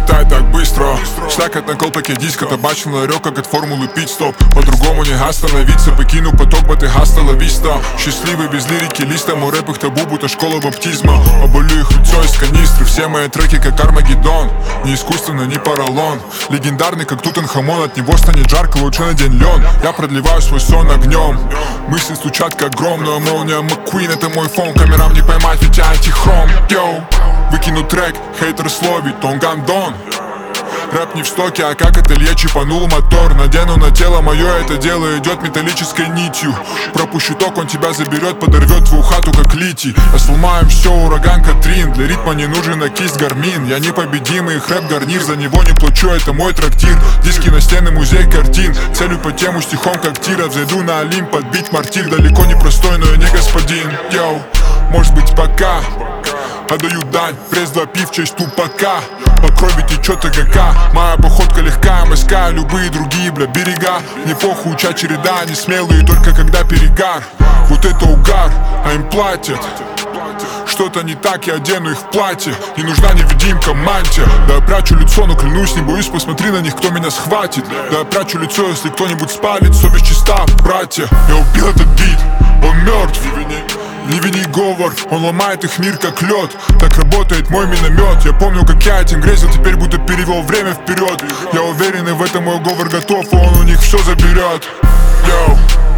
летай так быстро. Слякоть на колпаке диска, табачный ларек, как от формулы пит-стоп. По-другому не остановиться, покину поток, бо ты гастала виста. Счастливый без лирики листа, мой рэп их табу, будто школа баптизма. Оболю их лицо из канистры, все мои треки как Армагеддон. Не искусственно, не поролон. Легендарный, как Тутанхамон, от него станет жарко, лучше надень лен. Я продлеваю свой сон огнем. Мысли стучат как гром, но молния Маккуин, это мой фон. Камерам не поймать, ведь я антихром. Йоу, выкину трек, хейтер словит, он гандон. Рэп не в стоке, а как ателье чипанул мотор. Надену на тело мое, это дело идет металлической нитью. Пропущу ток, он тебя заберет, подорвет твою хату как литий. Я сломаю все, ураган Катрин. Для ритма не нужен акист гармин. Я непобедимый, их рэп гарнир. За него не плачу, это мой трактир. Диски на стены, музей картин. Целю по тему стихом как тира. Взойду на Олимп, подбить мартир. Далеко не простой, но я не господин. Йоу, может быть пока отдаю дань, пресс 2 пив в честь тупака. По крови течет ТГК. Моя походка легка, МСК, любые другие, бля, берега. Мне похуй, чат череда, они смелые только когда перегар. Вот это угар, а им платят. Что-то не так, я одену их в платье. Не нужна невидимка, мантия. Да я прячу лицо, но клянусь, не боюсь, посмотри на них, кто меня схватит. Да я прячу лицо, если кто-нибудь спалит. Совесть чиста, братья. Я убил этот бит, он мертв. Не вини говор, он ломает их мир как лед. Так работает мой миномет. Я помню, как я этим грезил, теперь будто перевел время вперед. Я уверен, и в этом мой говор готов, и он у них все заберет. Йоу.